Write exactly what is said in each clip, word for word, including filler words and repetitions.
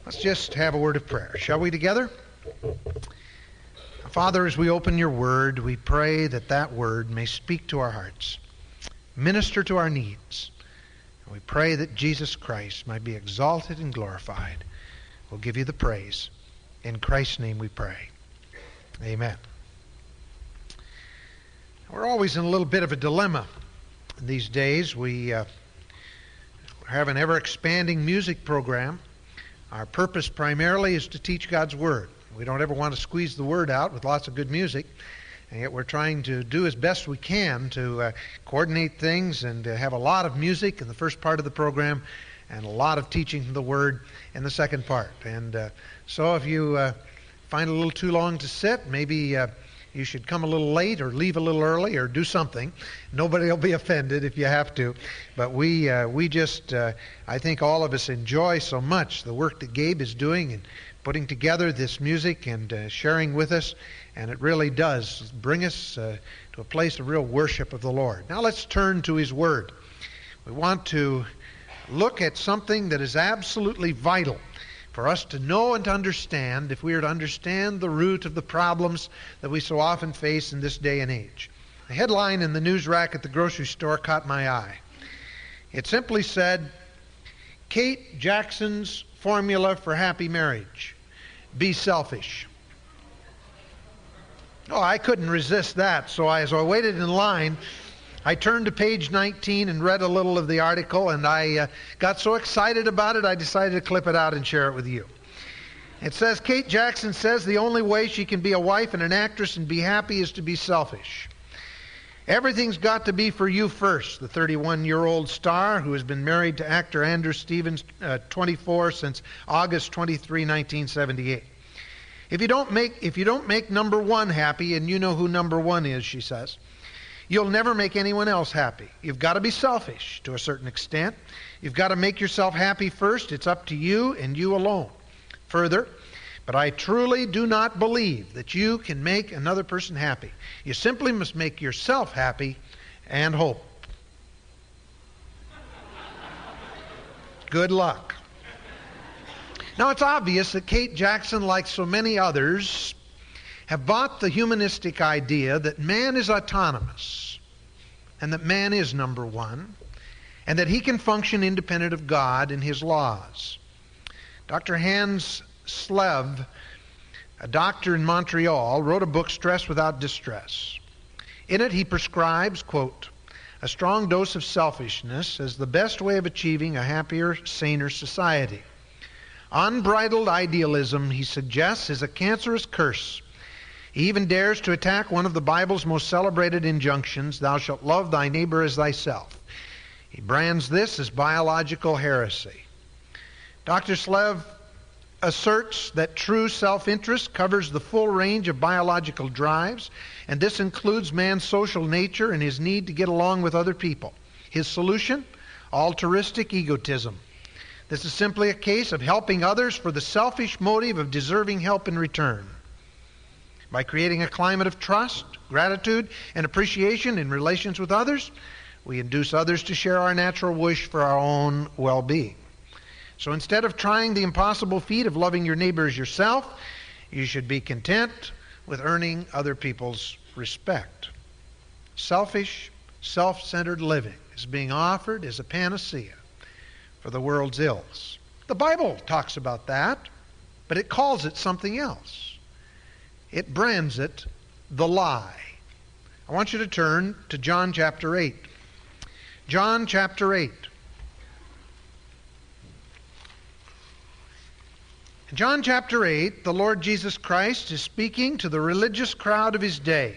Let's just have a word of prayer, shall we, together? Father, as we open your word, we pray that that word may speak to our hearts, minister to our needs. And we pray that Jesus Christ might be exalted and glorified. We'll give you the praise. In Christ's name we pray. Amen. We're always in a little bit of a dilemma these days. We uh, have an ever-expanding music program. Our purpose primarily is to teach God's Word. We don't ever want to squeeze the Word out with lots of good music, and yet we're trying to do as best we can to uh, coordinate things and to have a lot of music in the first part of the program and a lot of teaching from the Word in the second part. And uh, so if you uh, find it a little too long to sit, maybe uh, you should come a little late or leave a little early or do something. Nobody will be offended if you have to. But we uh, we just, uh, I think all of us enjoy so much the work that Gabe is doing and putting together this music and uh, sharing with us. And it really does bring us uh, to a place of real worship of the Lord. Now let's turn to His Word. We want to look at something that is absolutely vital for us to know and to understand if we are to understand the root of the problems that we so often face in this day and age. The headline in the news rack at the grocery store caught my eye. It simply said, Kate Jackson's formula for happy marriage: be selfish. Oh, I couldn't resist that, so I, as I waited in line, I turned to page nineteen and read a little of the article, and I uh, got so excited about it, I decided to clip it out and share it with you. It says, Kate Jackson says the only way she can be a wife and an actress and be happy is to be selfish. Everything's got to be for you first, the thirty-one-year-old star who has been married to actor Andrew Stevens, uh, twenty-four, since August twenty-third, nineteen seventy-eight. If you don't make, if you don't make number one happy, and you know who number one is, she says, you'll never make anyone else happy. You've got to be selfish to a certain extent. You've got to make yourself happy first. It's up to you and you alone. Further, but I truly do not believe that you can make another person happy. You simply must make yourself happy and hope. Good luck. Now, it's obvious that Kate Jackson, like so many others, have bought the humanistic idea that man is autonomous and that man is number one and that he can function independent of God and His laws. Doctor Hans Slev, a doctor in Montreal, wrote a book, Stress Without Distress. In it, he prescribes, quote, a strong dose of selfishness as the best way of achieving a happier, saner society. Unbridled idealism, he suggests, is a cancerous curse. He even dares to attack one of the Bible's most celebrated injunctions, thou shalt love thy neighbor as thyself. He brands this as biological heresy. Doctor Slev asserts that true self-interest covers the full range of biological drives, and this includes man's social nature and his need to get along with other people. His solution? Altruistic egotism. This is simply a case of helping others for the selfish motive of deserving help in return. By creating a climate of trust, gratitude, and appreciation in relations with others, we induce others to share our natural wish for our own well-being. So instead of trying the impossible feat of loving your neighbor as yourself, you should be content with earning other people's respect. Selfish, self-centered living is being offered as a panacea for the world's ills. The Bible talks about that, but it calls it something else. It brands it the lie. I want you to turn to John chapter eight. John chapter eight. In John chapter eight, the Lord Jesus Christ is speaking to the religious crowd of His day.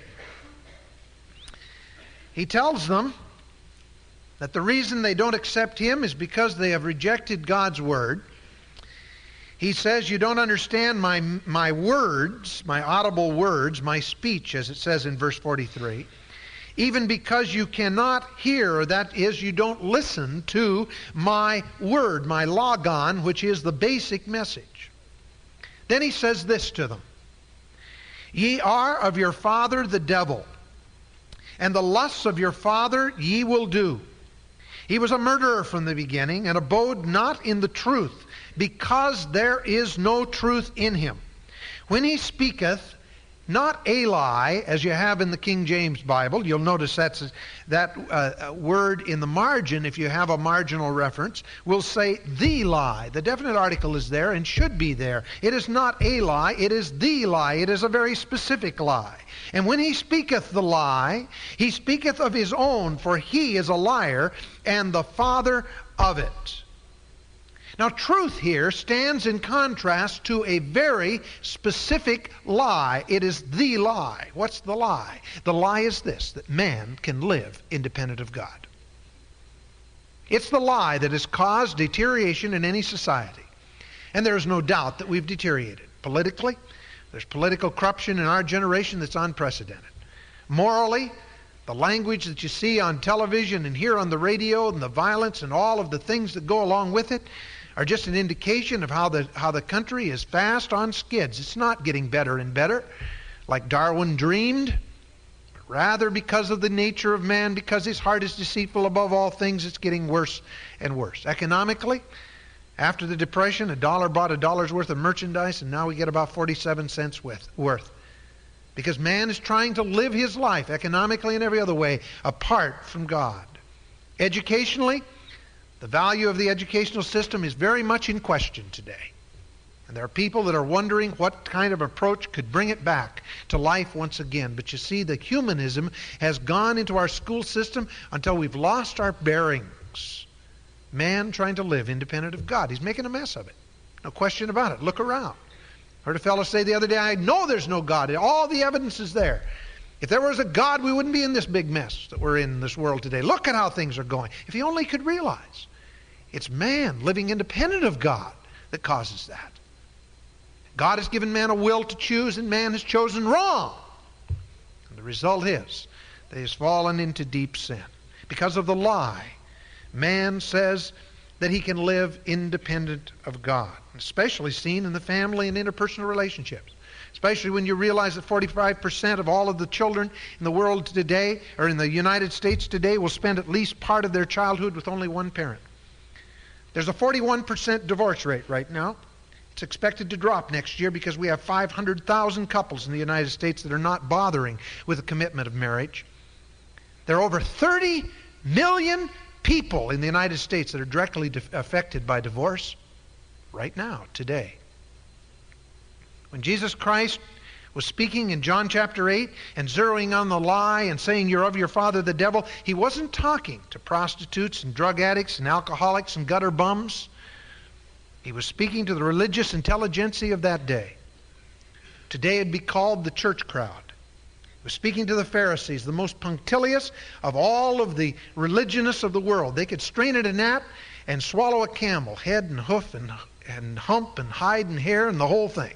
He tells them that the reason they don't accept Him is because they have rejected God's Word. He says, you don't understand my, my words, my audible words, my speech, as it says in verse forty-three, even because you cannot hear, or that is, you don't listen to my word, my logon, which is the basic message. Then He says this to them, ye are of your father the devil, and the lusts of your father ye will do. He was a murderer from the beginning and abode not in the truth, because there is no truth in him. When he speaketh not a lie, as you have in the King James Bible, you'll notice that's that uh, word in the margin, if you have a marginal reference, will say the lie. The definite article is there and should be there. It is not a lie, it is the lie. It is a very specific lie. And when he speaketh the lie, he speaketh of his own, for he is a liar and the father of it. Now, truth here stands in contrast to a very specific lie. It is the lie. What's the lie? The lie is this, that man can live independent of God. It's the lie that has caused deterioration in any society. And there is no doubt that we've deteriorated. Politically, there's political corruption in our generation that's unprecedented. Morally, the language that you see on television and hear on the radio and the violence and all of the things that go along with it are just an indication of how the how the country is fast on skids. It's not getting better and better like Darwin dreamed, but rather because of the nature of man, because his heart is deceitful above all things, it's getting worse and worse. Economically, after the Depression, a dollar bought a dollar's worth of merchandise, and now we get about forty-seven cents worth. Because man is trying to live his life economically and every other way apart from God. Educationally, the value of the educational system is very much in question today. And there are people that are wondering what kind of approach could bring it back to life once again. But you see, the humanism has gone into our school system until we've lost our bearings. Man trying to live independent of God. He's making a mess of it. No question about it. Look around. Heard a fellow say the other day, I know there's no God. All the evidence is there. If there was a God, we wouldn't be in this big mess that we're in this world today. Look at how things are going. If he only could realize. It's man living independent of God that causes that. God has given man a will to choose, and man has chosen wrong. And the result is that he has fallen into deep sin. Because of the lie, man says that he can live independent of God, especially seen in the family and interpersonal relationships. Especially when you realize that forty-five percent of all of the children in the world today, or in the United States today, will spend at least part of their childhood with only one parent. There's a forty-one percent divorce rate right now. It's expected to drop next year because we have five hundred thousand couples in the United States that are not bothering with the commitment of marriage. There are over thirty million people in the United States that are directly de- affected by divorce right now, today. When Jesus Christ was speaking in John chapter eight and zeroing on the lie and saying you're of your father the devil, he wasn't talking to prostitutes and drug addicts and alcoholics and gutter bums. He was speaking to the religious intelligentsia of that day. Today it'd be called the church crowd. He was speaking to the Pharisees, the most punctilious of all of the religionists of the world. They could strain at a gnat and swallow a camel, head and hoof and, and hump and hide and hair and the whole thing.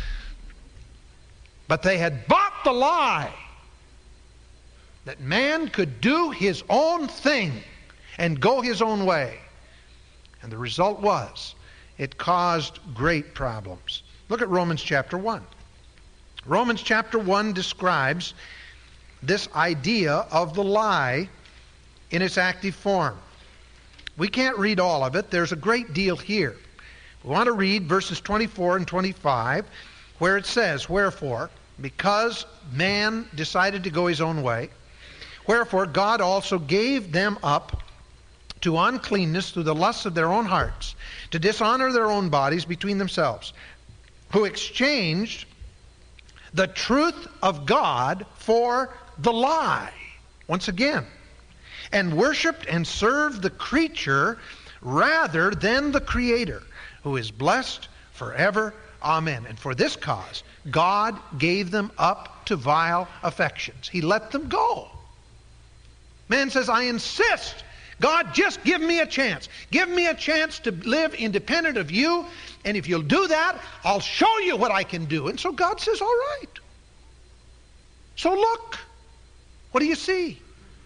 But they had bought the lie that man could do his own thing and go his own way. And the result was, it caused great problems. Look at Romans chapter one. Romans chapter one describes this idea of the lie in its active form. We can't read all of it. There's a great deal here. We want to read verses twenty-four and twenty-five, where it says, wherefore, because man decided to go his own way, wherefore God also gave them up to uncleanness through the lusts of their own hearts, to dishonor their own bodies between themselves, who exchanged the truth of God for the lie, once again, and worshipped and served the creature rather than the Creator, who is blessed forever. Amen. And for this cause, God gave them up to vile affections. He let them go. Man says, I insist. God, just give me a chance. Give me a chance to live independent of you. And if you'll do that, I'll show you what I can do. And so God says, all right. So look. What do you see?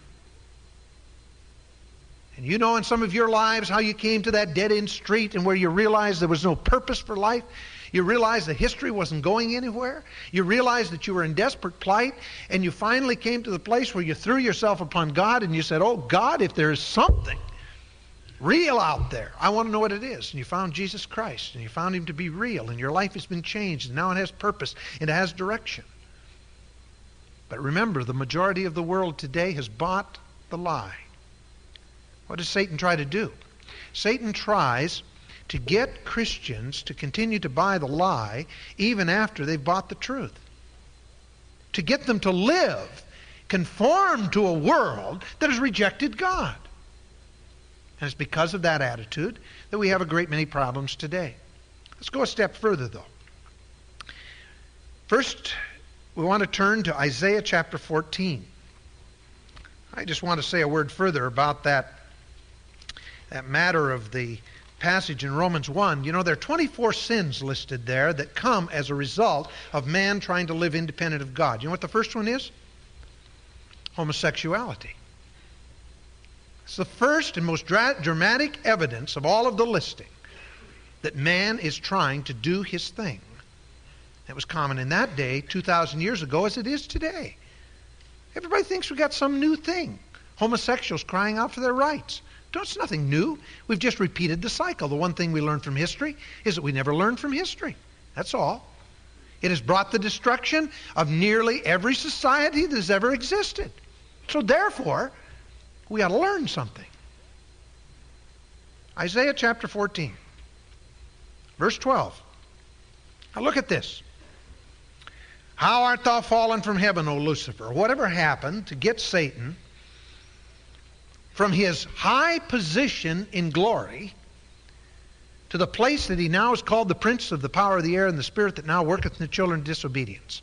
And you know in some of your lives how you came to that dead-end street and where you realized there was no purpose for life. You realized that history wasn't going anywhere. You realized that you were in desperate plight. And you finally came to the place where you threw yourself upon God and you said, oh God, if there is something real out there. I want to know what it is. And you found Jesus Christ, and you found him to be real, and your life has been changed, and now it has purpose, and it has direction. But remember, the majority of the world today has bought the lie. What does Satan try to do? Satan tries to get Christians to continue to buy the lie even after they've bought the truth. To get them to live conformed to a world that has rejected God. And it's because of that attitude that we have a great many problems today. Let's go a step further, though. First, we want to turn to Isaiah chapter fourteen. I just want to say a word further about that, that matter of the passage in Romans one. You know, there are twenty-four sins listed there that come as a result of man trying to live independent of God. You know what the first one is? Homosexuality. It's the first and most dra- dramatic evidence of all of the listing that man is trying to do his thing. It was common in that day, two thousand years ago, as it is today. Everybody thinks we got some new thing. Homosexuals crying out for their rights. It's nothing new. We've just repeated the cycle. The one thing we learn from history is that we never learn from history. That's all. It has brought the destruction of nearly every society that has ever existed. So therefore, we ought to learn something. Isaiah chapter fourteen, verse twelve. Now look at this. How art thou fallen from heaven, O Lucifer? Whatever happened to get Satan from his high position in glory to the place that he now is called the prince of the power of the air and the spirit that now worketh in the children of disobedience?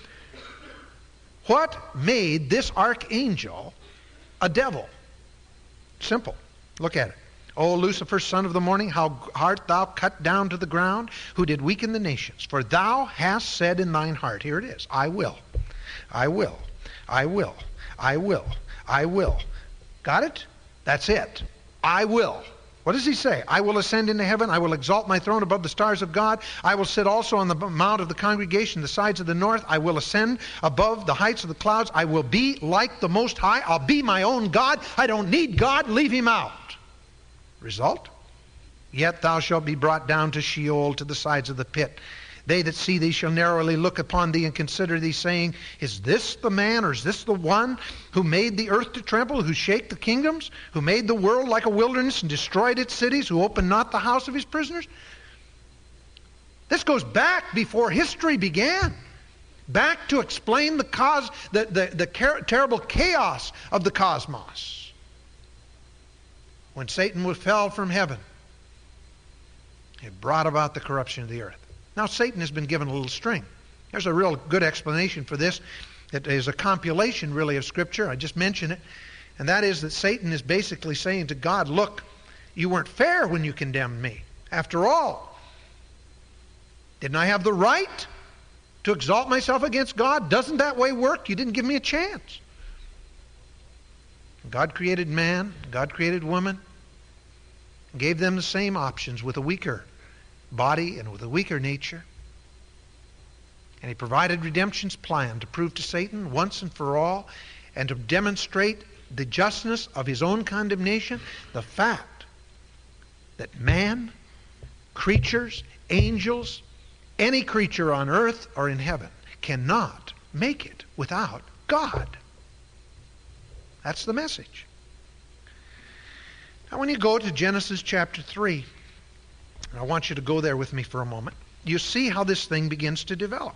What made this archangel a devil? Simple. Look at it. O Lucifer, son of the morning, how art thou cut down to the ground, who did weaken the nations? For thou hast said in thine heart, here it is, I will, I will, I will, I will, I will. Got it? That's it. I will. What does he say? I will ascend into heaven. I will exalt my throne above the stars of God. I will sit also on the mount of the congregation, the sides of the north. I will ascend above the heights of the clouds. I will be like the Most High. I'll be my own God. I don't need God. Leave him out. Result? Yet thou shalt be brought down to Sheol, to the sides of the pit. They that see thee shall narrowly look upon thee and consider thee, saying, is this the man, or is this the one who made the earth to tremble, who shake the kingdoms, who made the world like a wilderness and destroyed its cities, who opened not the house of his prisoners? This goes back before history began, back to explain the cause, the, the, the car- terrible chaos of the cosmos. When Satan fell from heaven, it brought about the corruption of the earth. Now Satan has been given a little string. There's a real good explanation for this. It is a compilation really of Scripture. I just mentioned it. And that is that Satan is basically saying to God, look, you weren't fair when you condemned me. After all, didn't I have the right to exalt myself against God? Doesn't that way work? You didn't give me a chance. God created man, God created woman, gave them the same options with a weaker body and with a weaker nature. And he provided redemption's plan to prove to Satan once and for all, and to demonstrate the justness of his own condemnation, the fact that man, creatures, angels, any creature on earth or in heaven cannot make it without God. That's the message. Now when you go to Genesis chapter three, and I want you to go there with me for a moment, you see how this thing begins to develop.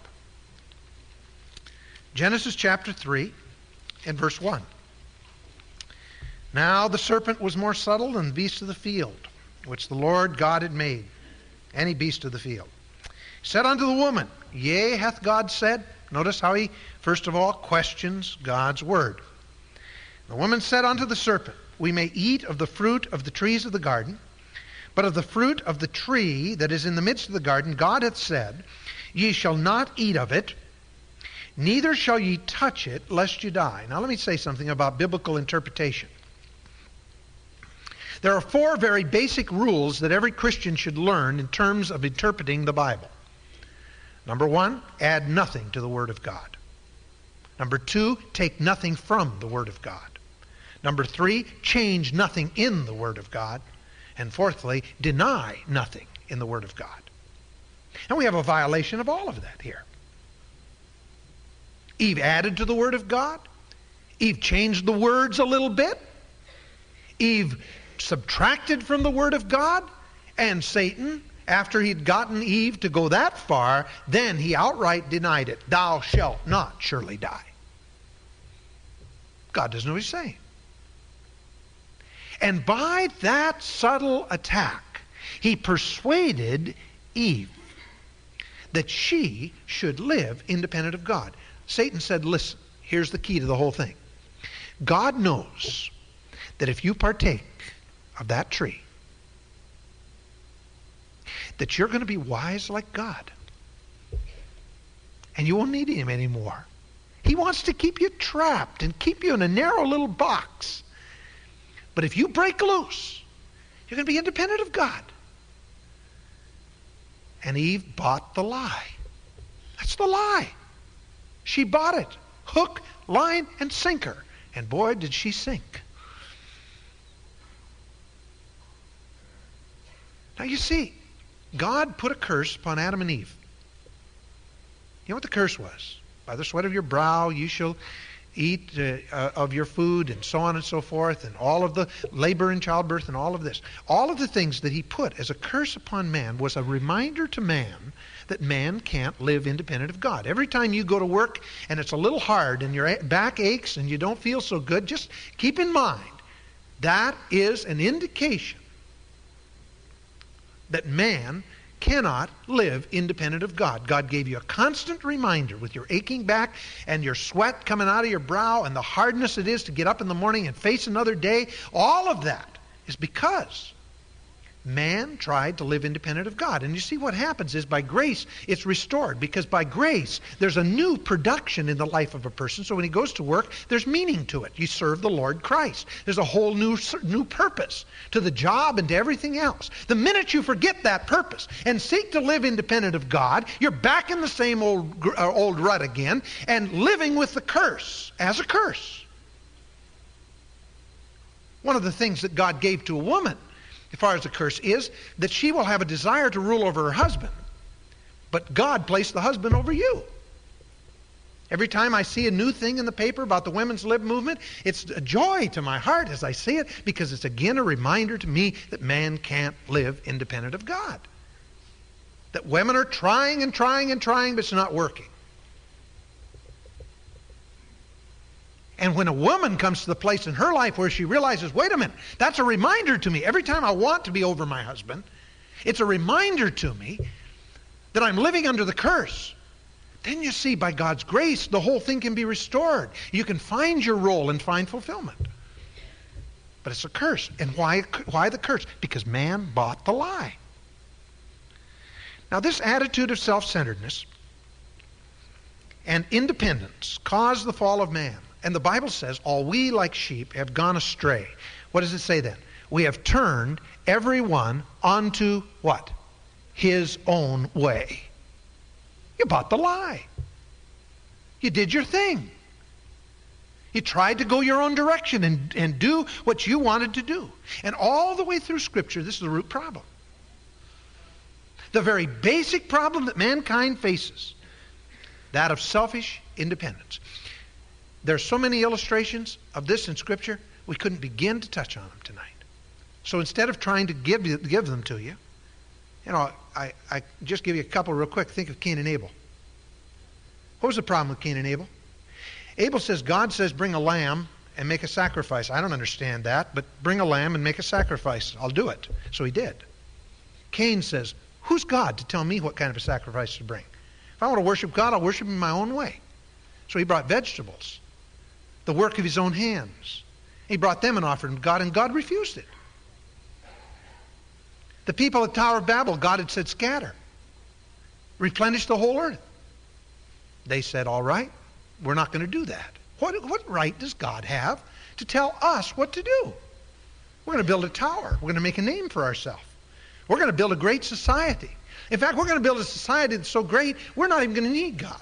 Genesis chapter three and verse one. Now the serpent was more subtle than the beast of the field, which the Lord God had made, any beast of the field. He said unto the woman, yea, hath God said? Notice how he, first of all, questions God's word. The woman said unto the serpent, we may eat of the fruit of the trees of the garden, but of the fruit of the tree that is in the midst of the garden, God hath said, ye shall not eat of it, neither shall ye touch it, lest you die. Now let me say something about biblical interpretation. There are four very basic rules that every Christian should learn in terms of interpreting the Bible. Number one, add nothing to the Word of God. Number two, take nothing from the Word of God. Number three, change nothing in the Word of God. And fourthly, deny nothing in the Word of God. And we have a violation of all of that here. Eve added to the Word of God. Eve changed the words a little bit. Eve subtracted from the Word of God. And Satan, after he'd gotten Eve to go that far, then he outright denied it. Thou shalt not surely die. God doesn't know what he's saying. And by that subtle attack, he persuaded Eve that she should live independent of God. Satan said, listen, here's the key to the whole thing. God knows that if you partake of that tree, that you're going to be wise like God. And you won't need him anymore. He wants to keep you trapped and keep you in a narrow little box. But if you break loose, you're going to be independent of God. And Eve bought the lie. That's the lie. She bought it. Hook, line, and sinker. And boy, did she sink. Now you see, God put a curse upon Adam and Eve. You know what the curse was? By the sweat of your brow you shall eat uh, uh, of your food, and so on and so forth, and all of the labor and childbirth and all of this. All of the things that he put as a curse upon man was a reminder to man that man can't live independent of God. Every time you go to work and it's a little hard and your back aches and you don't feel so good, just keep in mind that is an indication that man cannot live independent of God. God gave you a constant reminder with your aching back and your sweat coming out of your brow and the hardness it is to get up in the morning and face another day. All of that is because man tried to live independent of God. And you see what happens is by grace it's restored, because by grace there's a new production in the life of a person. So when he goes to work, there's meaning to it. You serve the Lord Christ. There's a whole new new purpose to the job and to everything else. The minute you forget that purpose and seek to live independent of God, you're back in the same old uh, old rut again and living with the curse as a curse. One of the things that God gave to a woman as far as the curse is that she will have a desire to rule over her husband. But God placed the husband over you. Every time I see a new thing in the paper about the women's lib movement, it's a joy to my heart as I see it, because it's again a reminder to me that man can't live independent of God. That women are trying and trying and trying, but it's not working. And when a woman comes to the place in her life where she realizes, wait a minute, that's a reminder to me. Every time I want to be over my husband, it's a reminder to me that I'm living under the curse. Then you see, by God's grace, the whole thing can be restored. You can find your role and find fulfillment. But it's a curse. And why, why the curse? Because man bought the lie. Now, this attitude of self-centeredness and independence caused the fall of man. And the Bible says, all we like sheep have gone astray. What does it say then? We have turned everyone onto what? His own way. You bought the lie. You did your thing. You tried to go your own direction and, and do what you wanted to do. And all the way through Scripture, this is the root problem. The very basic problem that mankind faces, that of selfish independence. There's so many illustrations of this in Scripture, we couldn't begin to touch on them tonight. So instead of trying to give you, give them to you, you know, I, I just give you a couple real quick. Think of Cain and Abel. What was the problem with Cain and Abel? Abel says, God says, bring a lamb and make a sacrifice. I don't understand that, but bring a lamb and make a sacrifice. I'll do it. So he did. Cain says, who's God to tell me what kind of a sacrifice to bring? If I want to worship God, I'll worship him my own way. So he brought vegetables, the work of his own hands. He brought them and offered them to God, and God refused it. The people at the Tower of Babel, God had said, scatter. Replenish the whole earth. They said, all right, we're not going to do that. What, what right does God have to tell us what to do? We're going to build a tower. We're going to make a name for ourselves. We're going to build a great society. In fact, we're going to build a society that's so great, we're not even going to need God.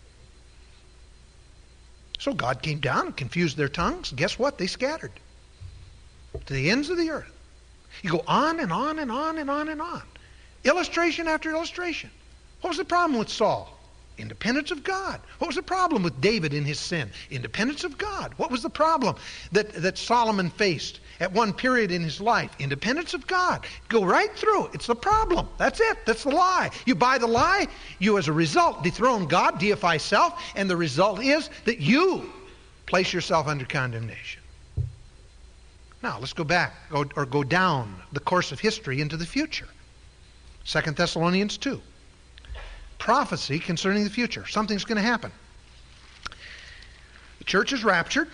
So God came down and confused their tongues. Guess what? They scattered to the ends of the earth. You go on and on and on and on and on. Illustration after illustration. What was the problem with Saul? Independence of God. What was the problem with David in his sin? Independence of God. What was the problem that, that Solomon faced at one period in his life? Independence of God. Go right through. It's the problem. That's it. That's the lie. You buy the lie, you as a result dethrone God, deify self, and the result is that you place yourself under condemnation. Now, let's go back go, or go down the course of history into the future. Second Thessalonians two. Prophecy concerning the future. Something's going to happen. The church is raptured.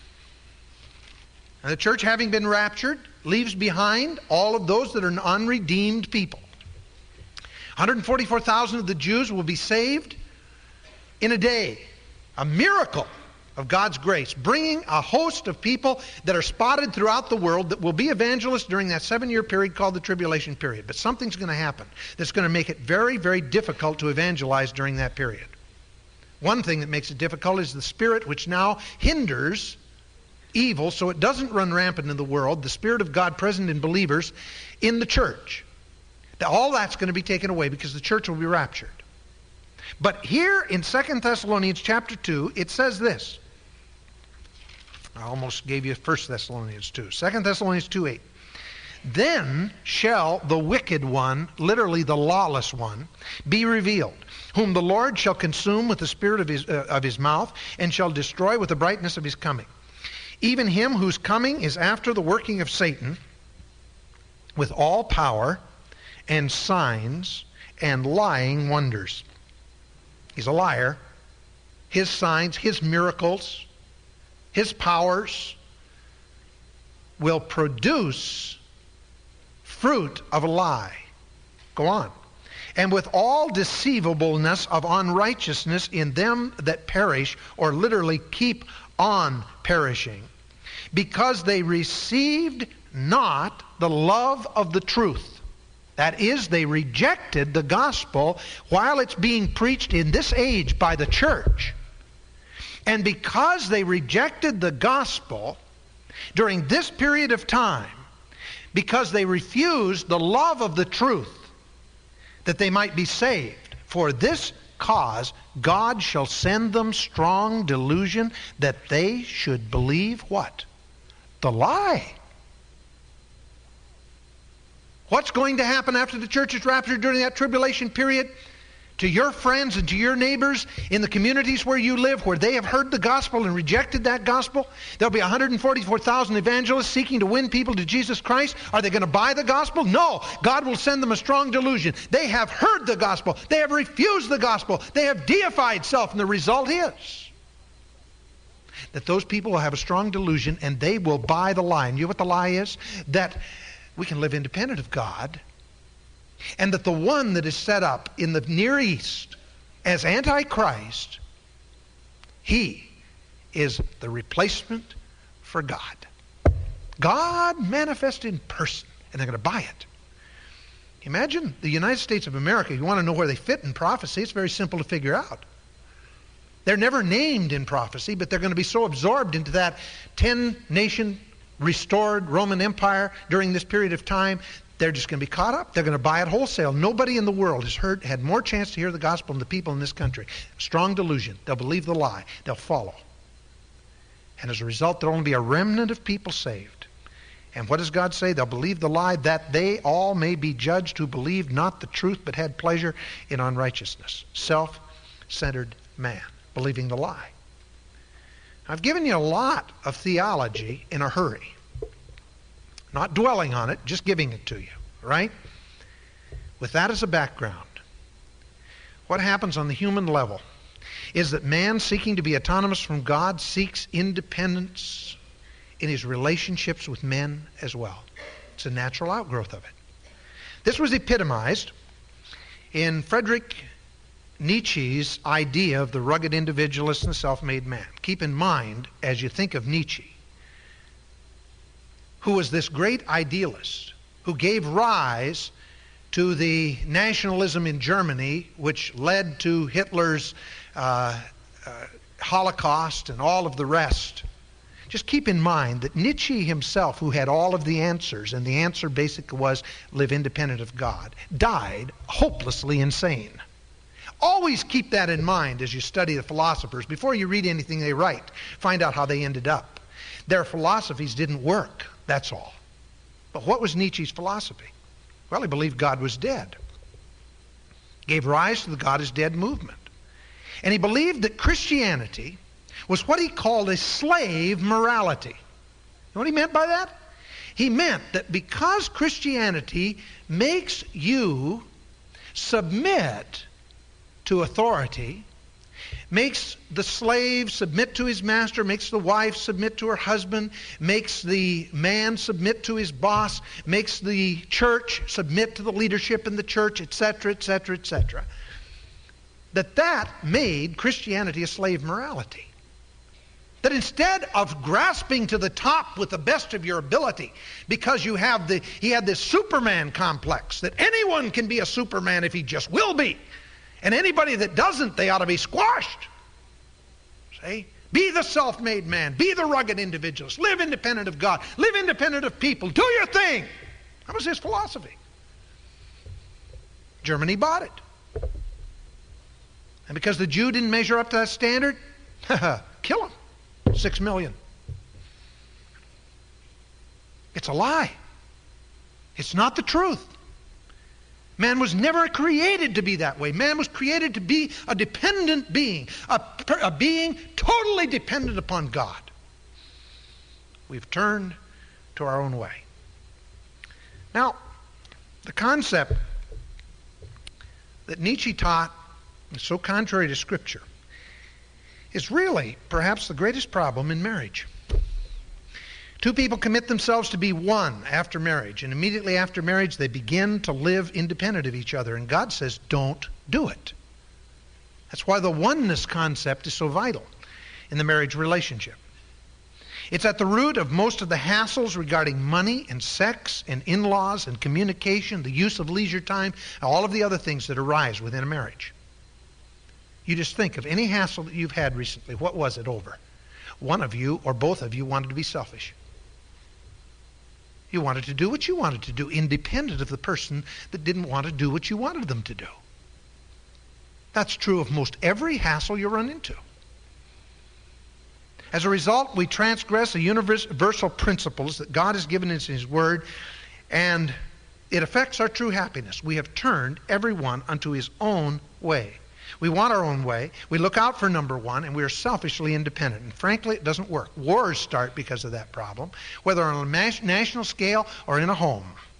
And the church, having been raptured, leaves behind all of those that are unredeemed people. one hundred forty-four thousand of the Jews will be saved in a day. A miracle of God's grace, bringing a host of people that are spotted throughout the world that will be evangelists during that seven-year period called the tribulation period. But something's going to happen that's going to make it very, very difficult to evangelize during that period. One thing that makes it difficult is the spirit which now hinders evil so it doesn't run rampant in the world, the Spirit of God present in believers in the church. All that's going to be taken away because the church will be raptured. But here in Second Thessalonians chapter two, it says this. I almost gave you First Thessalonians two. Second Thessalonians two eight. Then shall the wicked one, literally the lawless one, be revealed, whom the Lord shall consume with the spirit of his, uh, of his mouth, and shall destroy with the brightness of his coming. Even him whose coming is after the working of Satan, with all power and signs and lying wonders. He's a liar. His signs, his miracles, his powers will produce fruit of a lie. Go on. And with all deceivableness of unrighteousness in them that perish, or literally keep on perishing, because they received not the love of the truth. That is, they rejected the gospel while it's being preached in this age by the church. And because they rejected the gospel during this period of time, because they refused the love of the truth, that they might be saved, for this cause God shall send them strong delusion that they should believe what? The lie. What's going to happen after the church is raptured during that tribulation period? To your friends and to your neighbors in the communities where you live, where they have heard the gospel and rejected that gospel, there'll be one hundred forty-four thousand evangelists seeking to win people to Jesus Christ. Are they going to buy the gospel? No. God will send them a strong delusion. They have heard the gospel. They have refused the gospel. They have deified self, and the result is that those people will have a strong delusion and they will buy the lie. And you know what the lie is? That we can live independent of God, and that the one that is set up in the Near East as Antichrist, he is the replacement for God. God manifest in person, and they're going to buy it. Imagine the United States of America. You want to know where they fit in prophecy, it's very simple to figure out. They're never named in prophecy, but they're going to be so absorbed into that ten-nation restored Roman Empire during this period of time, they're just going to be caught up. They're going to buy it wholesale. Nobody in the world has heard, had more chance to hear the gospel than the people in this country. Strong delusion. They'll believe the lie. They'll follow. And as a result, there'll only be a remnant of people saved. And what does God say? They'll believe the lie, that they all may be judged who believed not the truth but had pleasure in unrighteousness. Self-centered man, believing the lie. I've given you a lot of theology in a hurry. Not dwelling on it, just giving it to you, right? With that as a background, what happens on the human level is that man, seeking to be autonomous from God, seeks independence in his relationships with men as well. It's a natural outgrowth of it. This was epitomized in Friedrich Nietzsche's idea of the rugged individualist and the self-made man. Keep in mind, as you think of Nietzsche, who was this great idealist who gave rise to the nationalism in Germany, which led to Hitler's uh, uh, Holocaust and all of the rest. Just keep in mind that Nietzsche himself, who had all of the answers, and the answer basically was live independent of God, died hopelessly insane. Always keep that in mind as you study the philosophers. Before you read anything they write, find out how they ended up. Their philosophies didn't work, that's all. But what was Nietzsche's philosophy? Well, he believed God was dead. Gave rise to the God is dead movement. And he believed that Christianity was what he called a slave morality. You know what he meant by that? He meant that because Christianity makes you submit to authority, makes the slave submit to his master, makes the wife submit to her husband, makes the man submit to his boss, makes the church submit to the leadership in the church, et cetera, et cetera, et cetera, that that made Christianity a slave morality. That instead of grasping to the top with the best of your ability, because you have the, he had this Superman complex, that anyone can be a Superman if he just will be. And anybody that doesn't, they ought to be squashed. See? Be the self-made man. Be the rugged individualist. Live independent of God. Live independent of people. Do your thing. That was his philosophy. Germany bought it. And because the Jew didn't measure up to that standard, kill him. Six million. It's a lie. It's not the truth. Man was never created to be that way. Man was created to be a dependent being, a, a being totally dependent upon God. We've turned to our own way. Now, the concept that Nietzsche taught is so contrary to Scripture is really perhaps the greatest problem in marriage. Two people commit themselves to be one after marriage, and immediately after marriage they begin to live independent of each other, and God says, don't do it. That's why the oneness concept is so vital in the marriage relationship. It's at the root of most of the hassles regarding money and sex and in-laws and communication, the use of leisure time, and all of the other things that arise within a marriage. You just think of any hassle that you've had recently. What was it over? One of you or both of you wanted to be selfish. You wanted to do what you wanted to do, independent of the person that didn't want to do what you wanted them to do. That's true of most every hassle you run into. As a result, we transgress the universal principles that God has given us in His Word, and it affects our true happiness. We have turned everyone unto his own way. We want our own way. We look out for number one, and we are selfishly independent. And frankly, it doesn't work. Wars start because of that problem, whether on a national scale or in a home.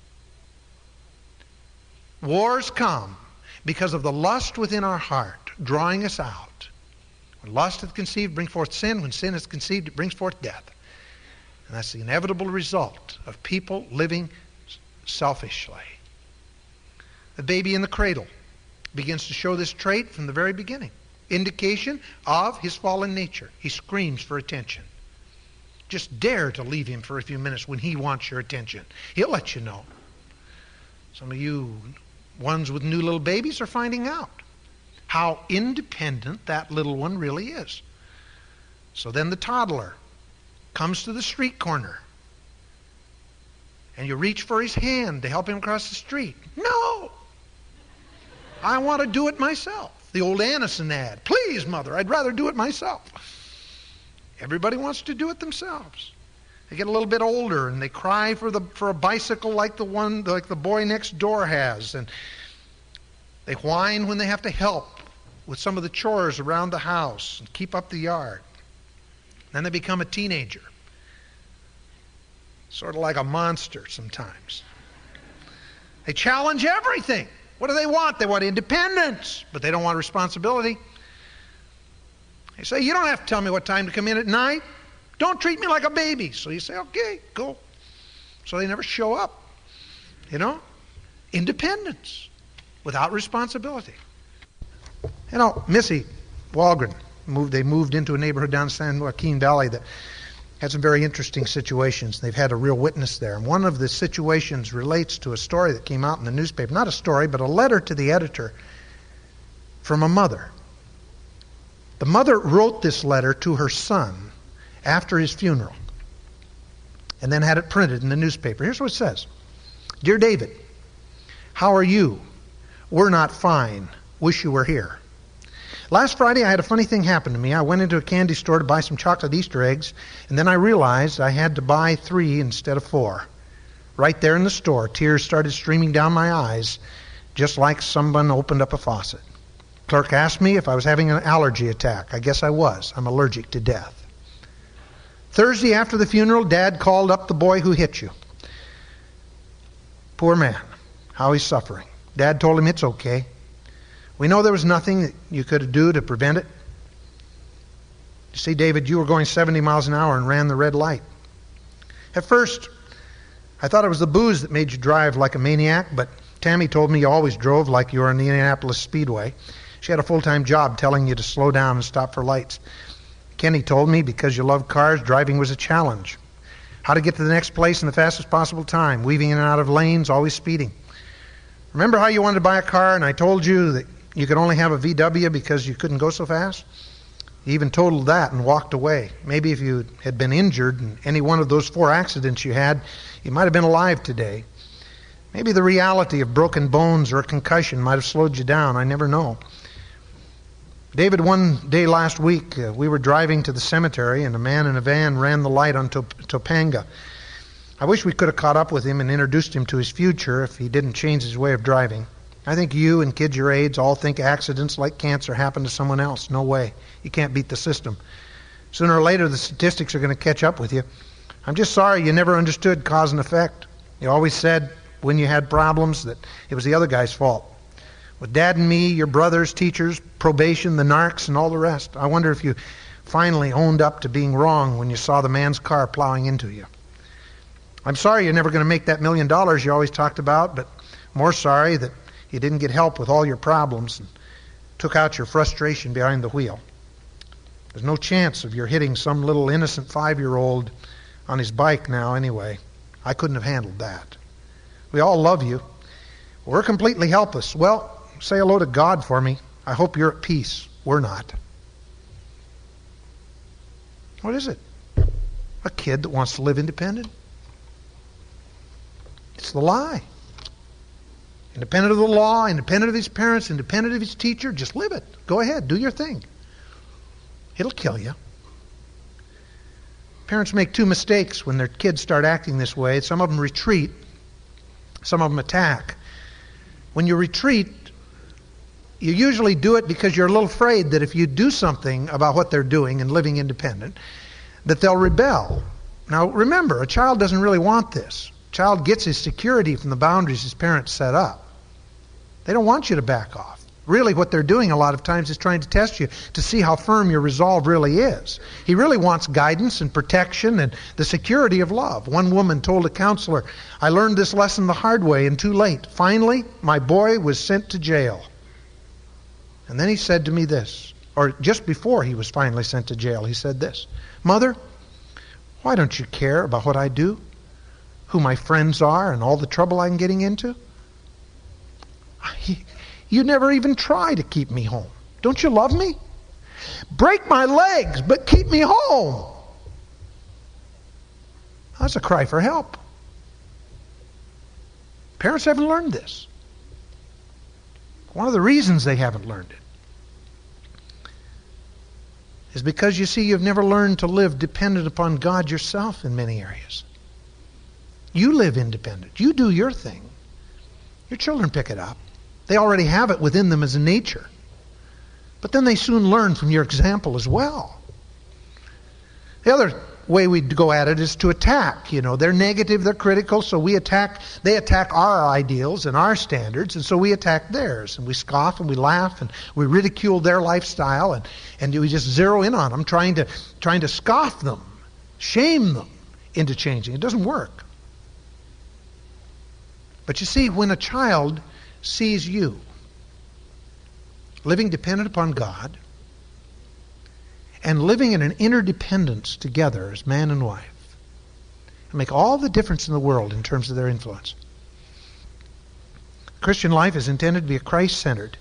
Wars come because of the lust within our heart, drawing us out. When lust is conceived, brings forth sin. When sin is conceived, it brings forth death. And that's the inevitable result of people living selfishly. The baby in the cradle begins to show this trait from the very beginning. Indication of his fallen nature. He screams for attention. Just dare to leave him for a few minutes when he wants your attention. He'll let you know. Some of you ones with new little babies are finding out how independent that little one really is. So then the toddler comes to the street corner, and you reach for his hand to help him cross the street. No! I want to do it myself. The old Anacin ad. Please, mother, I'd rather do it myself. Everybody wants to do it themselves. They get a little bit older and they cry for the for a bicycle like the one like the boy next door has, and they whine when they have to help with some of the chores around the house and keep up the yard. Then they become a teenager. Sort of like a monster sometimes. They challenge everything. What do they want? They want independence, but they don't want responsibility. They say, you don't have to tell me what time to come in at night. Don't treat me like a baby. So you say, okay, go. So they never show up. You know? Independence without responsibility. You know, Missy Walgren, moved, they moved into a neighborhood down San Joaquin Valley that had some very interesting situations. They've had a real witness there. And one of the situations relates to a story that came out in the newspaper. Not a story, but a letter to the editor from a mother. The mother wrote this letter to her son after his funeral, and then had it printed in the newspaper. Here's what it says. Dear David, how are you? We're not fine. Wish you were here. Last Friday, I had a funny thing happen to me. I went into a candy store to buy some chocolate Easter eggs, and then I realized I had to buy three instead of four. Right there in the store, tears started streaming down my eyes, just like someone opened up a faucet. Clerk asked me if I was having an allergy attack. I guess I was. I'm allergic to death. Thursday after the funeral, Dad called up the boy who hit you. Poor man, how he's suffering. Dad told him it's okay. We know there was nothing that you could do to prevent it. You see, David, you were going seventy miles an hour and ran the red light. At first, I thought it was the booze that made you drive like a maniac, but Tammy told me you always drove like you were in the Indianapolis Speedway. She had a full-time job telling you to slow down and stop for lights. Kenny told me because you love cars, driving was a challenge. How to get to the next place in the fastest possible time, weaving in and out of lanes, always speeding. Remember how you wanted to buy a car and I told you that you could only have a V W because you couldn't go so fast? You even totaled that and walked away. Maybe if you had been injured in any one of those four accidents you had, you might have been alive today. Maybe the reality of broken bones or a concussion might have slowed you down. I never know. David, one day last week, uh, we were driving to the cemetery and a man in a van ran the light on Top- Topanga. I wish we could have caught up with him and introduced him to his future if he didn't change his way of driving. I think you and kids your age all think accidents like cancer happen to someone else. No way. You can't beat the system. Sooner or later, the statistics are going to catch up with you. I'm just sorry you never understood cause and effect. You always said when you had problems that it was the other guy's fault. With Dad and me, your brothers, teachers, probation, the narcs, and all the rest, I wonder if you finally owned up to being wrong when you saw the man's car plowing into you. I'm sorry you're never going to make that million dollars you always talked about, but more sorry that you didn't get help with all your problems and took out your frustration behind the wheel. There's no chance of your hitting some little innocent five-year-old on his bike now anyway. I couldn't have handled that. We all love you. We're completely helpless. Well, say hello to God for me. I hope you're at peace. We're not. What is it? A kid that wants to live independent? It's the lie. Independent of the law, independent of his parents, independent of his teacher, just live it. Go ahead, do your thing. It'll kill you. Parents make two mistakes when their kids start acting this way. Some of them retreat, some of them attack. When you retreat, you usually do it because you're a little afraid that if you do something about what they're doing and living independent, that they'll rebel. Now remember, a child doesn't really want this. A child gets his security from the boundaries his parents set up. They don't want you to back off. Really what they're doing a lot of times is trying to test you to see how firm your resolve really is. He really wants guidance and protection and the security of love. One woman told a counselor, I learned this lesson the hard way and too late. Finally, my boy was sent to jail. And then he said to me this, or just before he was finally sent to jail, he said this, Mother, why don't you care about what I do, who my friends are, and all the trouble I'm getting into? He, You never even try to keep me home. Don't you love me? Break my legs, but keep me home. That's a cry for help. Parents haven't learned this. One of the reasons they haven't learned it is because, you see, you've never learned to live dependent upon God yourself in many areas. You live independent. You do your thing. Your children pick it up. They already have it within them as a nature. But then they soon learn from your example as well. The other way we go at it is to attack. You know, they're negative, they're critical, so we attack, they attack our ideals and our standards, and so we attack theirs. And we scoff and we laugh and we ridicule their lifestyle, and, and we just zero in on them, trying to, trying to scoff them, shame them into changing. It doesn't work. But you see, when a child sees you living dependent upon God and living in an interdependence together as man and wife, it'll make all the difference in the world in terms of their influence. Christian life is intended to be a Christ-centered,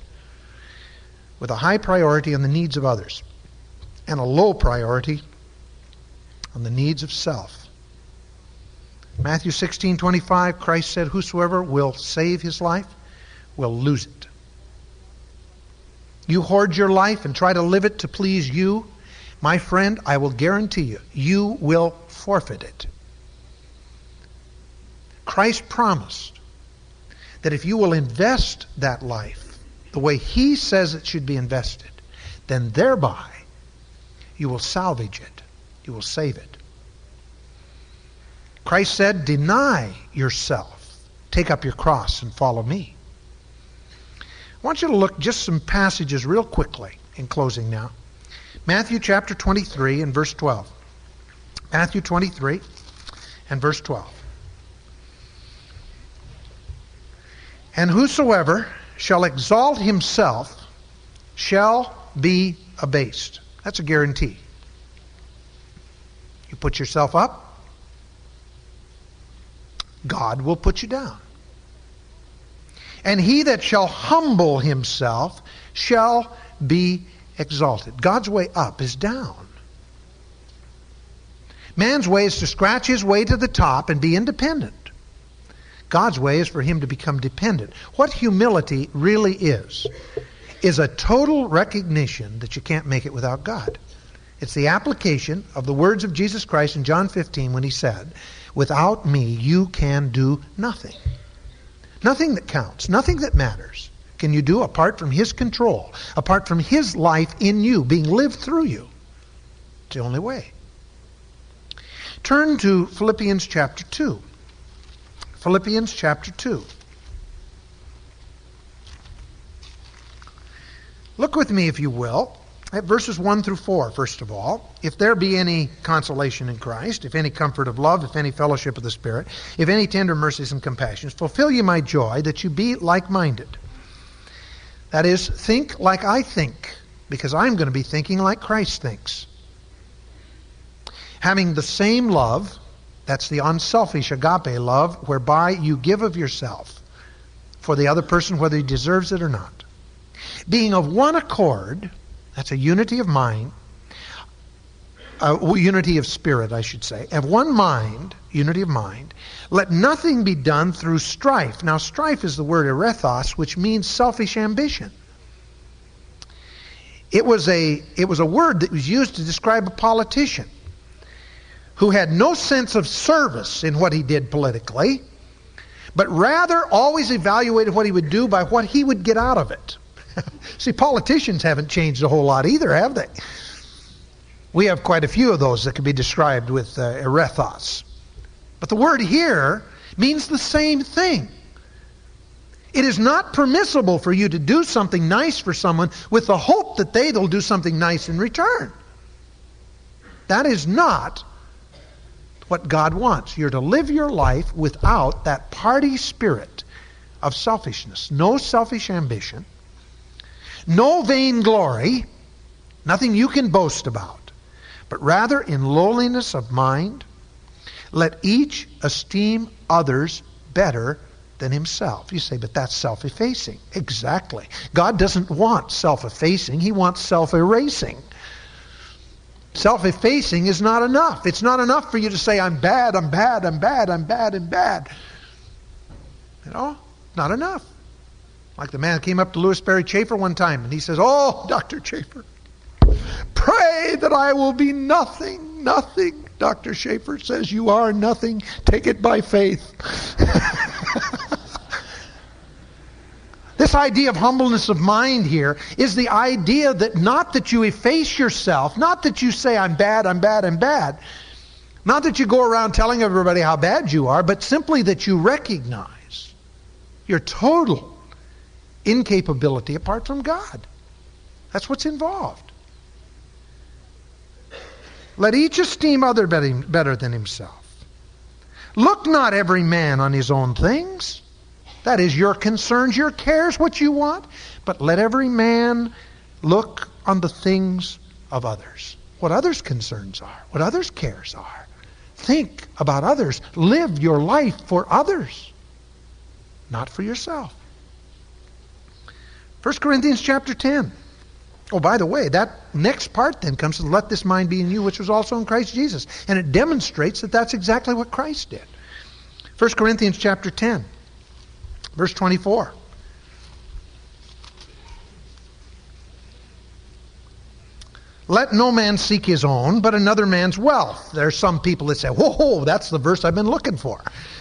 with a high priority on the needs of others and a low priority on the needs of self. Matthew sixteen twenty-five, Christ said, whosoever will save his life will lose it. You hoard your life and try to live it to please you, my friend, I will guarantee you, you will forfeit it. Christ promised that if you will invest that life the way He says it should be invested, then thereby you will salvage it. You will save it. Christ said, deny yourself. Take up your cross and follow me. I want you to look just some passages real quickly in closing now. Matthew chapter twenty-three and verse twelve. Matthew twenty-three and verse twelve. And whosoever shall exalt himself shall be abased. That's a guarantee. You put yourself up, God will put you down. And he that shall humble himself shall be exalted. God's way up is down. Man's way is to scratch his way to the top and be independent. God's way is for him to become dependent. What humility really is, is a total recognition that you can't make it without God. It's the application of the words of Jesus Christ in John fifteen when he said, without me you can do nothing. Nothing that counts, nothing that matters can you do apart from His control, apart from His life in you, being lived through you. It's the only way. Turn to Philippians chapter two. Philippians chapter two. Look with me, if you will, at verses one through four, first of all. If there be any consolation in Christ, if any comfort of love, if any fellowship of the Spirit, if any tender mercies and compassions, fulfill ye my joy, that you be like-minded. That is, think like I think, because I'm going to be thinking like Christ thinks. Having the same love, that's the unselfish agape love, whereby you give of yourself for the other person, whether he deserves it or not. Being of one accord, that's a unity of mind, a unity of spirit, I should say. Of one mind, unity of mind, let nothing be done through strife. Now, strife is the word erethos, which means selfish ambition. It was a, it was a word that was used to describe a politician who had no sense of service in what he did politically, but rather always evaluated what he would do by what he would get out of it. See, politicians haven't changed a whole lot either, have they? We have quite a few of those that can be described with uh, erethos. But the word here means the same thing. It is not permissible for you to do something nice for someone with the hope that they will do something nice in return. That is not what God wants. You're to live your life without that party spirit of selfishness. No selfish ambition. No vainglory. Nothing you can boast about. But rather in lowliness of mind, let each esteem others better than himself. You say, but that's self-effacing. Exactly. God doesn't want self-effacing. He wants self-erasing. Self-effacing is not enough. It's not enough for you to say, I'm bad, I'm bad, I'm bad, I'm bad, and bad. You know, not enough. Like the man came up to Louis Berry Chafer one time and he says, oh, Doctor Chafer, pray that I will be nothing, nothing. Doctor Chafer says, you are nothing. Take it by faith. This idea of humbleness of mind here is the idea that not that you efface yourself, not that you say, I'm bad, I'm bad, I'm bad. Not that you go around telling everybody how bad you are, but simply that you recognize your total incapability apart from God. That's what's involved. Let each esteem other better than himself. Look not every man on his own things. That is your concerns, your cares, what you want. But let every man look on the things of others. What others' concerns are, what others' cares are. Think about others. Live your life for others, not for yourself. First Corinthians chapter ten. Oh, by the way, that next part then comes to let this mind be in you, which was also in Christ Jesus. And it demonstrates that that's exactly what Christ did. First Corinthians chapter ten, verse twenty-four. Let no man seek his own, but another man's wealth. There's some people that say, whoa, that's the verse I've been looking for.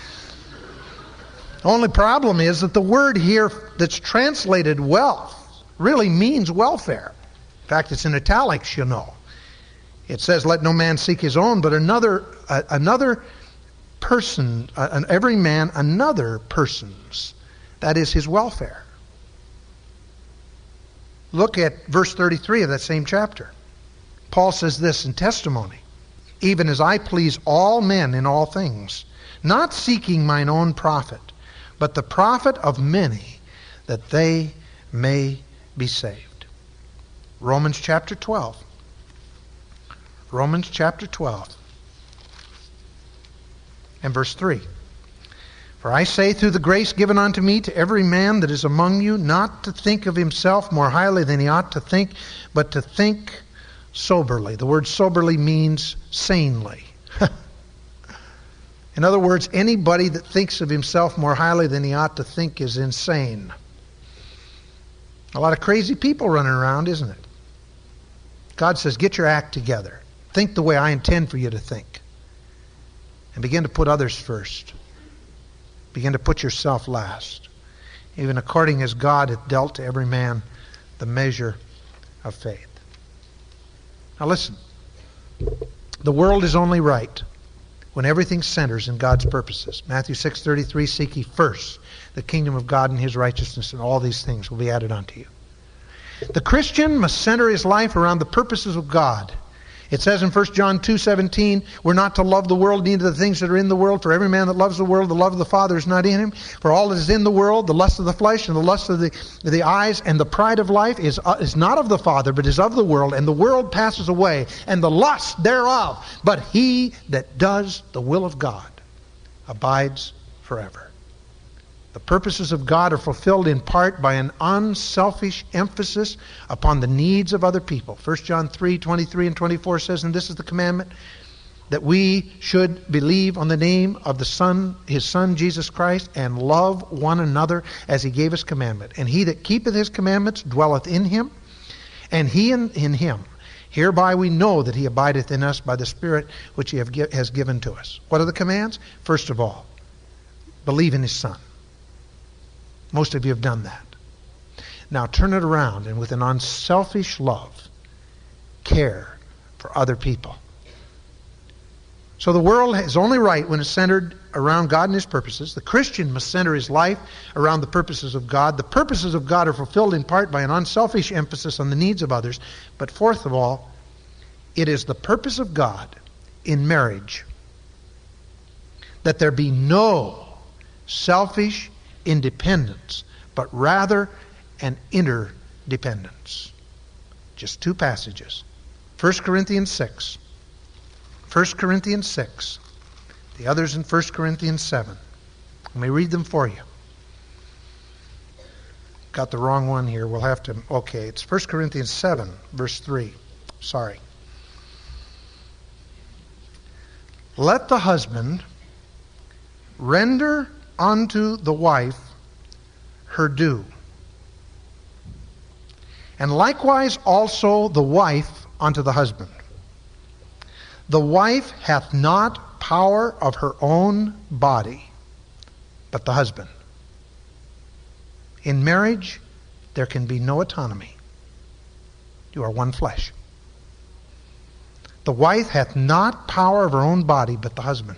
The only problem is that the word here that's translated wealth really means welfare. In fact, it's in italics, you know. It says, let no man seek his own, but another uh, another person, uh, every man another person's. That is his welfare. Look at verse thirty-three of that same chapter. Paul says this in testimony, even as I please all men in all things, not seeking mine own profit, but the profit of many, that they may be saved. Romans chapter twelve. Romans chapter twelve. And verse three. For I say through the grace given unto me to every man that is among you, not to think of himself more highly than he ought to think, but to think soberly. The word soberly means sanely. In other words, anybody that thinks of himself more highly than he ought to think is insane. A lot of crazy people running around, isn't it? God says, get your act together. Think the way I intend for you to think. And begin to put others first. Begin to put yourself last. Even according as God hath dealt to every man the measure of faith. Now listen. The world is only right when everything centers in God's purposes. Matthew six thirty-three, seek ye first the kingdom of God and his righteousness, and all these things will be added unto you. The Christian must center his life around the purposes of God. It says in First John two seventeen, we're not to love the world, neither the things that are in the world. For every man that loves the world, the love of the Father is not in him. For all that is in the world, the lust of the flesh and the lust of the, the eyes and the pride of life is, uh, is not of the Father, but is of the world. And the world passes away, and the lust thereof. But he that does the will of God abides forever. The purposes of God are fulfilled in part by an unselfish emphasis upon the needs of other people. First John three twenty-three and twenty-four says, and this is the commandment, that we should believe on the name of the Son, his Son, Jesus Christ, and love one another as he gave us commandment. And he that keepeth his commandments dwelleth in him, and he in, in him. Hereby we know that he abideth in us by the Spirit which he have, has given to us. What are the commands? First of all, believe in his Son. Most of you have done that. Now turn it around and with an unselfish love, care for other people. So the world is only right when it's centered around God and his purposes. The Christian must center his life around the purposes of God. The purposes of God are fulfilled in part by an unselfish emphasis on the needs of others. But fourth of all, it is the purpose of God in marriage that there be no selfish independence, but rather an interdependence. Just two passages. First Corinthians six. First Corinthians six. The others in First Corinthians seven. Let me read them for you. Got the wrong one here. We'll have to... Okay, it's First Corinthians seven, verse three. Sorry. Let the husband render unto the wife her due, and likewise also the wife unto the husband. The wife hath not power of her own body, but the husband. In marriage, there can be no autonomy. You are one flesh. The wife hath not power of her own body, but the husband.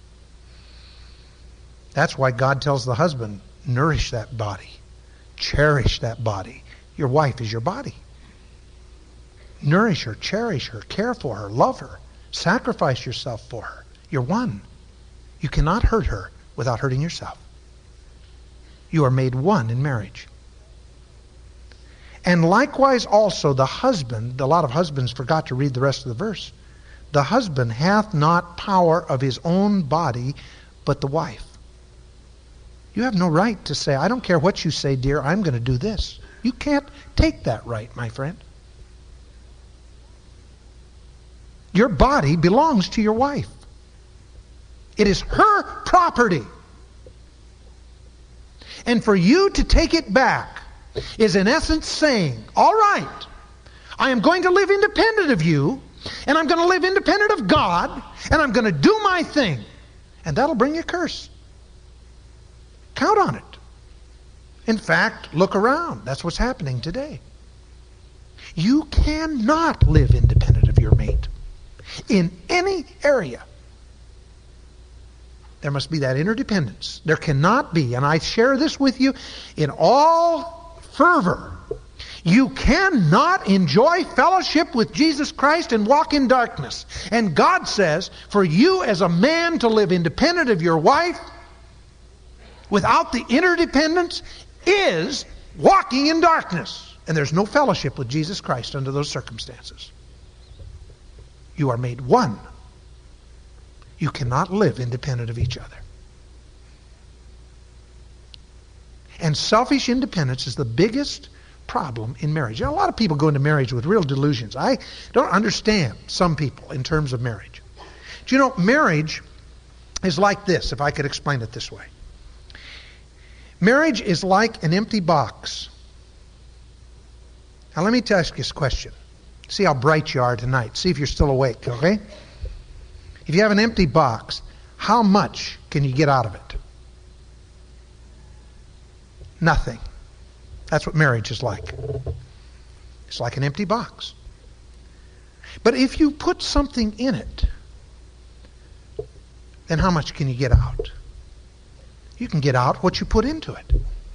That's why God tells the husband, nourish that body. Cherish that body. Your wife is your body. Nourish her, cherish her, care for her, love her. Sacrifice yourself for her. You're one. You cannot hurt her without hurting yourself. You are made one in marriage. And likewise also the husband, a lot of husbands forgot to read the rest of the verse. The husband hath not power of his own body, but the wife. You have no right to say, I don't care what you say, dear, I'm going to do this. You can't take that right, my friend. Your body belongs to your wife. It is her property. And for you to take it back is in essence saying, all right, I am going to live independent of you, and I'm going to live independent of God, and I'm going to do my thing. And that'll bring a curse. Count on it. In fact, look around. That's what's happening today. You cannot live independent of your mate in any area. There must be that interdependence. There cannot be, and I share this with you in all fervor, you cannot enjoy fellowship with Jesus Christ and walk in darkness. And God says, for you as a man to live independent of your wife, without the interdependence, is walking in darkness. And there's no fellowship with Jesus Christ under those circumstances. You are made one. You cannot live independent of each other. And selfish independence is the biggest problem in marriage. You know, a lot of people go into marriage with real delusions. I don't understand some people in terms of marriage. Do you know, marriage is like this, if I could explain it this way. Marriage is like an empty box. Now let me ask you this question. See how bright you are tonight. See if you're still awake, okay? If you have an empty box, how much can you get out of it? Nothing. That's what marriage is like. It's like an empty box. But if you put something in it, then how much can you get out? You can get out what you put into it.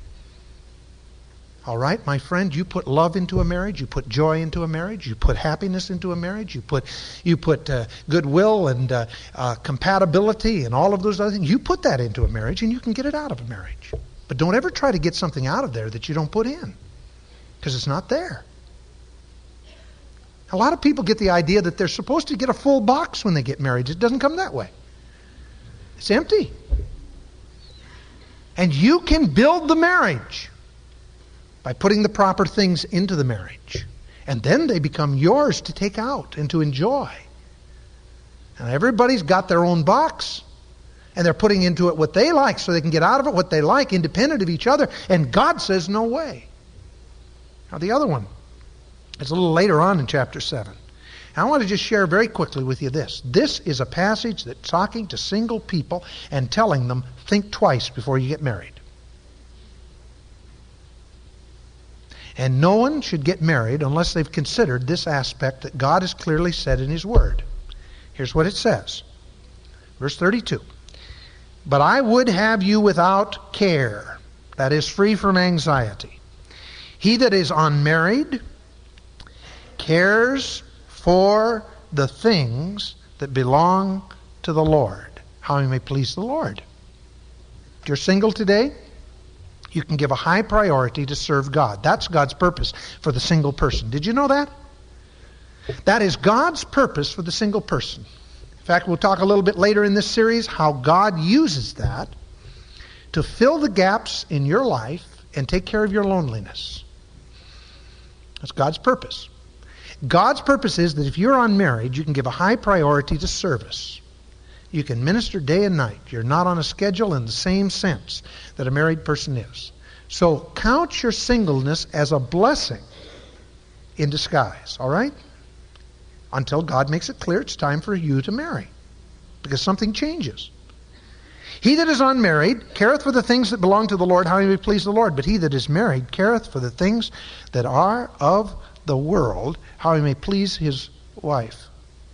All right, my friend, you put love into a marriage, you put joy into a marriage, you put happiness into a marriage, you put you put uh, goodwill and uh, uh, compatibility and all of those other things. You put that into a marriage and you can get it out of a marriage. But don't ever try to get something out of there that you don't put in, because it's not there. A lot of people get the idea that they're supposed to get a full box when they get married. It doesn't come that way. It's empty. And you can build the marriage by putting the proper things into the marriage. And then they become yours to take out and to enjoy. And everybody's got their own box. And they're putting into it what they like so they can get out of it what they like, independent of each other. And God says, no way. Now the other one is a little later on in chapter seven. And I want to just share very quickly with you this. This is a passage that's talking to single people and telling them, think twice before you get married. And no one should get married unless they've considered this aspect that God has clearly said in His Word. Here's what it says. Verse thirty-two. But I would have you without care, that is, free from anxiety. He that is unmarried cares for the things that belong to the Lord, how he may please the Lord. If you're single today, you can give a high priority to serve God. That's God's purpose for the single person. Did you know that? That is God's purpose for the single person. In fact, we'll talk a little bit later in this series how God uses that to fill the gaps in your life and take care of your loneliness. That's God's purpose. God's purpose is that if you're unmarried, you can give a high priority to service. You can minister day and night. You're not on a schedule in the same sense that a married person is. So count your singleness as a blessing in disguise, all right? Until God makes it clear it's time for you to marry, because something changes. He that is unmarried careth for the things that belong to the Lord, how he may please the Lord. But he that is married careth for the things that are of the world, how he may please his wife.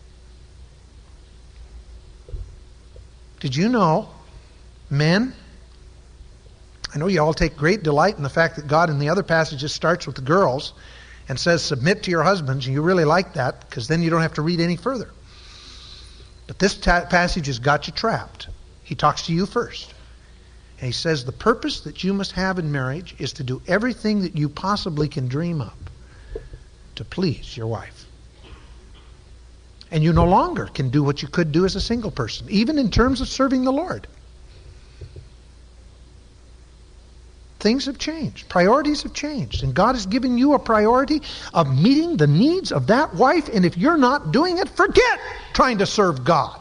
Did you know, men, I know you all take great delight in the fact that God in the other passages starts with the girls and says, submit to your husbands, and you really like that because then you don't have to read any further. But this ta- passage has got you trapped. He talks to you first. And he says the purpose that you must have in marriage is to do everything that you possibly can dream up to please your wife. And you no longer can do what you could do as a single person, even in terms of serving the Lord. things have changed. Priorities have changed. And God has given you a priority of meeting the needs of that wife. And if you're not doing it, forget trying to serve God.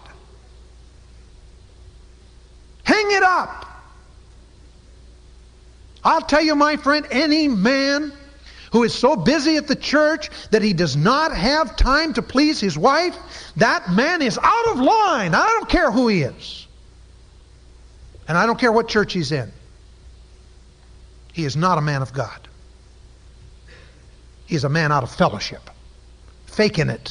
Hang it up. I'll tell you, my friend, any man who is so busy at the church that he does not have time to please his wife, that man is out of line. I don't care who he is. And I don't care what church he's in. He is not a man of God. He is a man out of fellowship, faking it.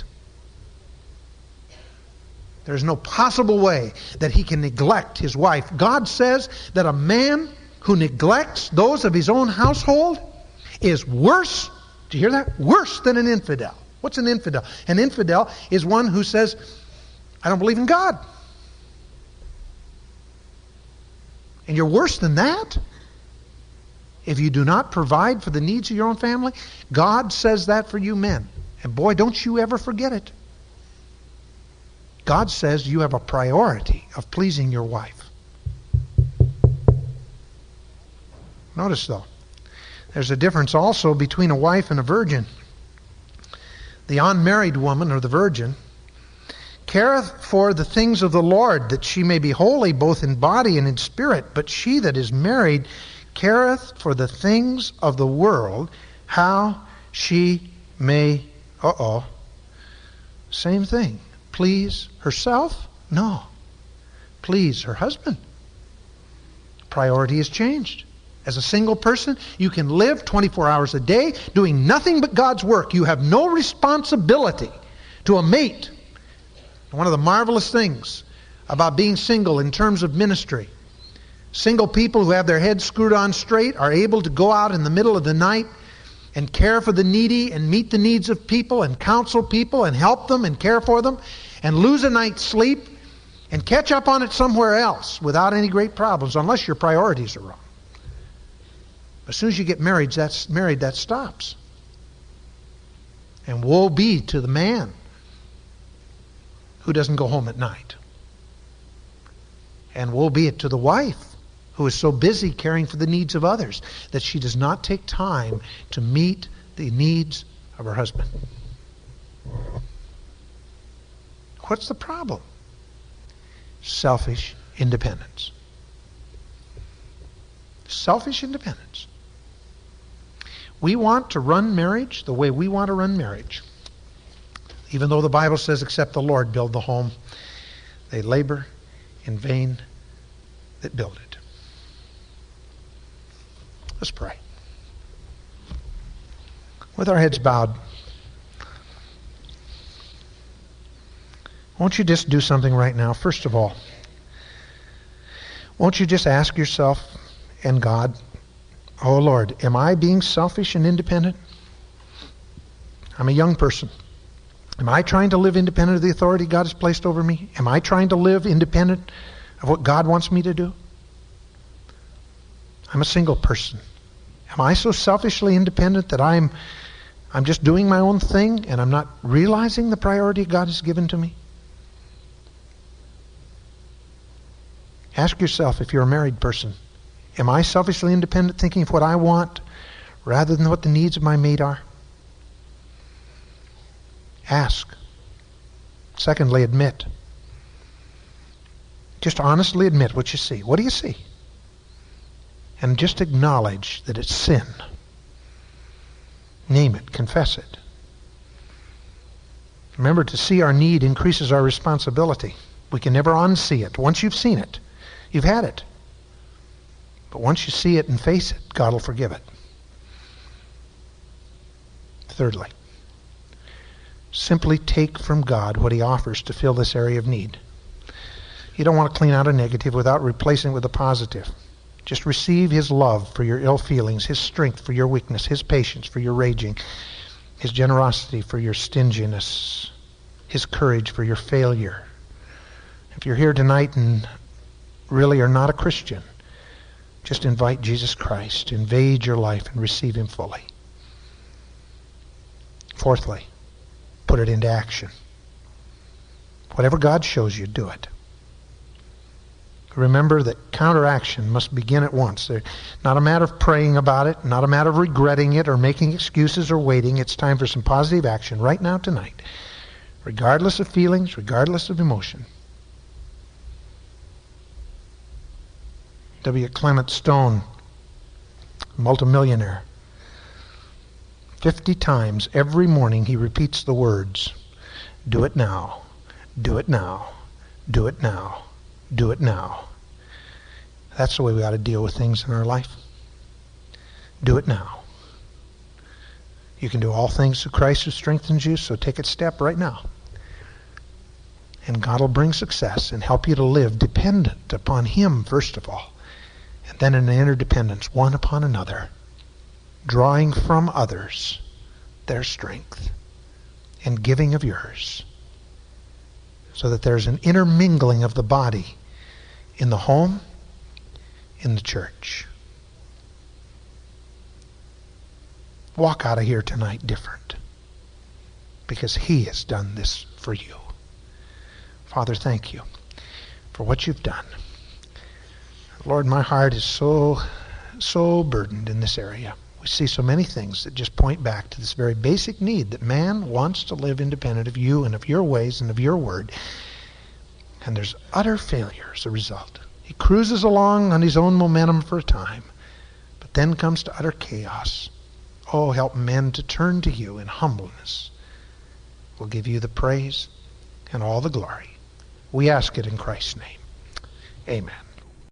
There's no possible way that he can neglect his wife. God says that a man who neglects those of his own household is worse, do you hear that? Worse than an infidel. What's an infidel? An infidel is one who says, I don't believe in God. And you're worse than that? If you do not provide for the needs of your own family, God says that for you men. And boy, don't you ever forget it. God says you have a priority of pleasing your wife. Notice though, there's a difference also between a wife and a virgin. The unmarried woman, or the virgin, careth for the things of the Lord, that she may be holy both in body and in spirit. But she that is married careth for the things of the world, how she may, uh-oh, same thing, please herself? No. Please her husband. Priority has changed. As a single person, you can live twenty-four hours a day doing nothing but God's work. You have no responsibility to a mate. One of the marvelous things about being single in terms of ministry, single people who have their heads screwed on straight are able to go out in the middle of the night and care for the needy and meet the needs of people and counsel people and help them and care for them and lose a night's sleep and catch up on it somewhere else without any great problems, unless your priorities are wrong. As soon as you get married, that's married, that stops. And woe be to the man who doesn't go home at night. And woe be it to the wife who is so busy caring for the needs of others that she does not take time to meet the needs of her husband. What's the problem? Selfish independence. Selfish independence. We want to run marriage the way we want to run marriage. Even though the Bible says, except the Lord build the home, they labor in vain that build it. Let's pray. With our heads bowed, won't you just do something right now? First of all, won't you just ask yourself and God, oh Lord, am I being selfish and independent? I'm a young person. Am I trying to live independent of the authority God has placed over me? Am I trying to live independent of what God wants me to do? I'm a single person. Am I so selfishly independent that I'm I'm just doing my own thing and I'm not realizing the priority God has given to me? Ask yourself, if you're a married person, am I selfishly independent, thinking of what I want rather than what the needs of my mate are? Ask. Secondly, admit. Just honestly admit what you see. What do you see? And just acknowledge that it's sin. Name it. Confess it. Remember, to see our need increases our responsibility. We can never unsee it. Once you've seen it, you've had it. But once you see it and face it, God will forgive it. Thirdly, simply take from God what He offers to fill this area of need. You don't want to clean out a negative without replacing it with a positive. Just receive His love for your ill feelings, His strength for your weakness, His patience for your raging, His generosity for your stinginess, His courage for your failure. If you're here tonight and really are not a Christian, just invite Jesus Christ, invade your life, and receive Him fully. Fourthly, put it into action. Whatever God shows you, do it. Remember that counteraction must begin at once. They're not a matter of praying about it, not a matter of regretting it or making excuses or waiting. It's time for some positive action right now, tonight, regardless of feelings, regardless of emotion. W. Clement Stone, multimillionaire, fifty times every morning he repeats the words, do it now, do it now, do it now, do it now. That's the way we ought to deal with things in our life. Do it now. You can do all things through Christ who strengthens you, so take a step right now. And God will bring success and help you to live dependent upon Him, first of all, and then in an interdependence, one upon another, drawing from others their strength and giving of yours, so that there's an intermingling of the body in the home, in the church. Walk out of here tonight different, because He has done this for you. Father, thank you for what you've done. Lord, my heart is so, so burdened in this area. We see so many things that just point back to this very basic need that man wants to live independent of you and of your ways and of your word. And there's utter failure as a result. He cruises along on his own momentum for a time, but then comes to utter chaos. Oh, help men to turn to you in humbleness. We'll give you the praise and all the glory. We ask it in Christ's name. Amen.